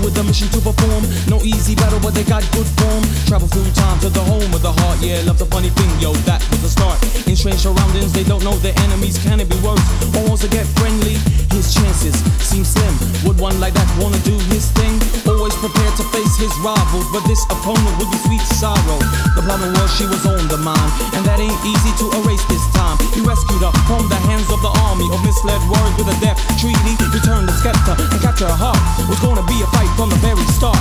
with a mission to perform. No easy battle, but they got good form. Travel through time to the home of the heart. Yeah, love's a funny thing, yo, that was the start. In strange surroundings, they don't know their enemies. Can it be worse? Or wants to get friendly? His chances seem slim. Would one like that wanna do his thing? Always prepared to face his rivals, but this opponent would be sweet sorrow. The problem was she was on the mind, and that ain't easy to erase this time. He rescued her from the hands of the army of misled words with a death treaty. Returned the scepter and capture her heart. Was gonna be a fight from the very start.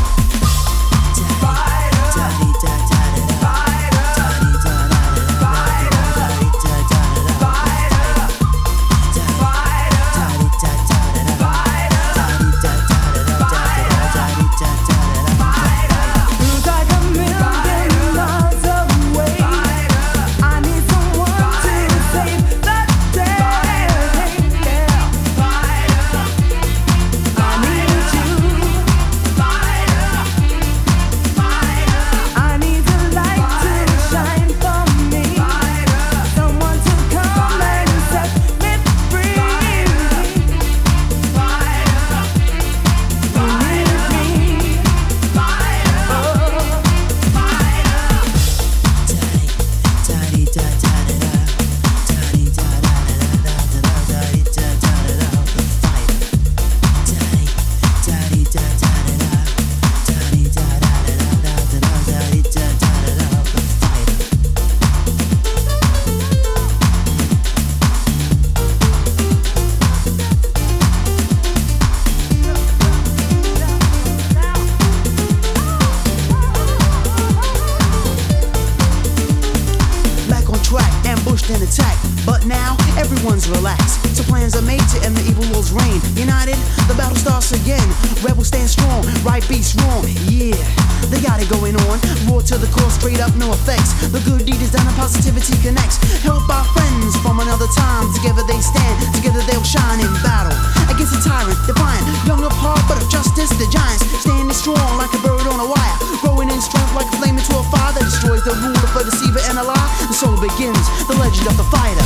And attack, but now everyone's relaxed. So plans are made to end the evil world's reign. United, the battle starts again. Rebels stand strong, right beats wrong. Yeah, they got it going on. Raw to the core, straight up, no effects. The good deed is done and positivity connects. Help our friends from another time. Together they stand, together they'll shine in battle against a tyrant, defiant. Young of heart, but of justice, the giants standing strong like a bird on a wire. Growing in strength like a flame into a fire that destroys the ruler for deceiver and a lie. And so begins the legend of the fighter.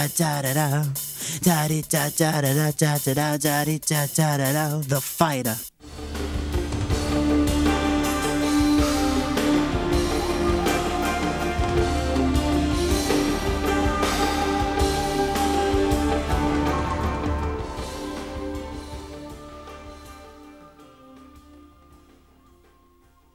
The fighter.